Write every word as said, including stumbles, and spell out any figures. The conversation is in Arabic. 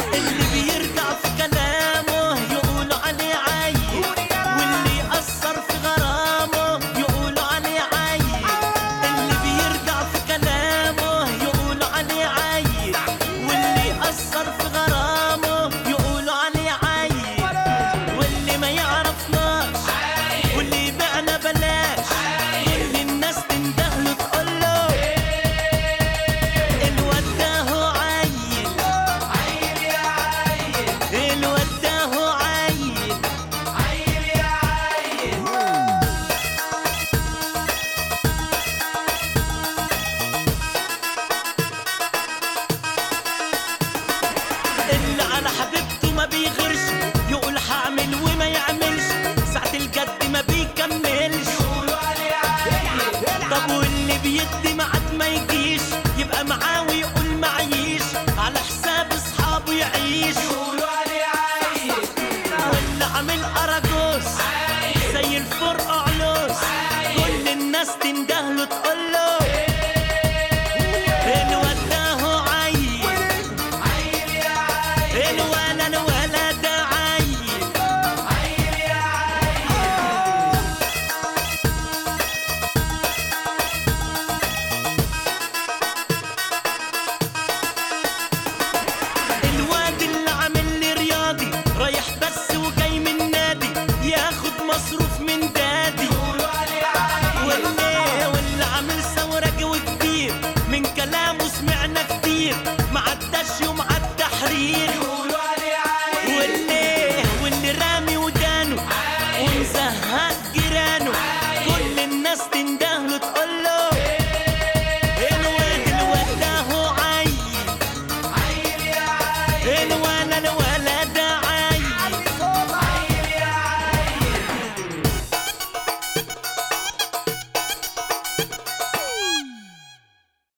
اللي بيرجع في كلامه يقولوا عليه عيل، واللي يأثر في غرامه يقولوا عليه عيل. اللي بيرجع في كلامه يقولوا عليه عيل، واللي يأثر في غرامه يقولوا عليه عيل. واللي ما يعرفناش واللي يبيعنا بلاش، كل الناس تندهله تقوله الواد ده هو عيل. عيل يا عيل، الواد ده هو عيل. عيل يا عيل. اللي على حبيبته ما بيغيرش، يقول هعمل وما يعملش، ساعة الجد ما بيكملش. يقولوا عليه عيل. طب واللي بيدي ميعاد ما يجيش، يبقى معاه ويقول معيش، على حساب اصحابه يعيش. يقولوا عليه عيل. واللي عامل اراجوز زي الفرقة علوز، كل الناس تندهله تقوله الواد ده هو عيل. عيل يا عيل. الولا الولا ده عيل. عيل يا عيل. الواد اللي عامل لي رياضي، رايح بس وجاي من نادي، ياخد مصروف من دادي. يقولوا عليه عيل. واللي واللي عامل ثورة وكبير، من كلامه سمعنا كتير، معداش يوم عالتحرير. يقولوا